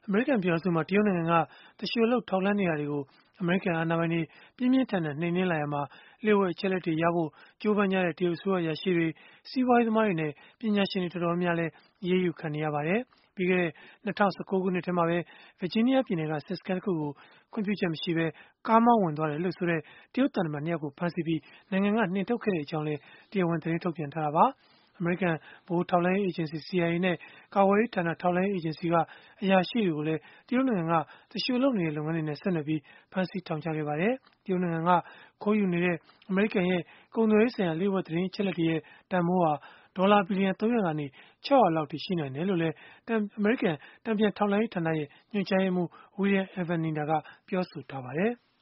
အမေရိကန်ပြည်ထောင်စုမှာ တရုတ်နိုင်ငံက သူလျှိုလုပ်ထောက်လှမ်းနေတာတွေကို အမေရိကန်အာဏာပိုင်တွေ ပြင်းပြင်းထန်ထန် နှိမ်နင်းလာရာမှာ လျှို့ဝှက်အချက်အလက်တွေရဖို့ ကြိုးပမ်းကြတဲ့ တရုတ်အစိုးရ အရာရှိတွေ၊ စီးပွားရေးသမားတွေနဲ့ ပညာရှင်တွေ တော်တော်များများလည်း အရေးယူခံနေရပါတယ်။ ပြီးခဲ့တဲ့ ၂၀၁၉ ခုနှစ်ထဲမှာပဲ ဗာဂျီးနီးယားပြည်နယ်က စစ်စခန်းတခုကို ခွင့်ပြုချက်မရှိဘဲ ကားမောင်းဝင်သွားတယ်လို့ဆိုတဲ့ တရုတ်သံတမန် ၂ ယောက်ကို ဖမ်းဆီးပြီး နိုင်ငံက နှင်ထုတ်ခဲ့ကြောင်းလည်း တရားဝင် သတင်းထုတ်ပြန်ထားတာပါ။ အမေရိကန် ဗဟိုထောက်လှမ်းရေး အေဂျင်စီ (CIA) နဲ့ ကာကွယ်ရေးဌာန ထောက်လှမ်းရေး အေဂျင်စီက အရာရှိတွေကိုလည်း တရုတ်နိုင်ငံက သူလျှိုလုပ်နေတဲ့ လုပ်ငန်းတွေနဲ့ ဆက်နွယ်ပြီး ဖမ်းဆီးထောင်ချခဲ့ပါတယ်။ တရုတ်နိုင်ငံက ခိုးယူနေတဲ့ အမေရိကန်ရဲ့ ကုန်သွယ်ရေးဆိုင်ရာ လျို့ဝှက်သတင်းအချက်အလက်တွေရဲ့ တန်ဘိုးဟာ ဒေါ်လာဘီလီယံ ၃၀၀ ကနေ ၆၀၀ လောက်အထိ ရှိနိုင်တယ်လို့လည်း အမေရိကန် တန်ပြန်ထောက်လှမ်းရေးဌာန ညွှန်ကြားရေးမှူး William Evanina ကပြောဆိုထားပါတယ်။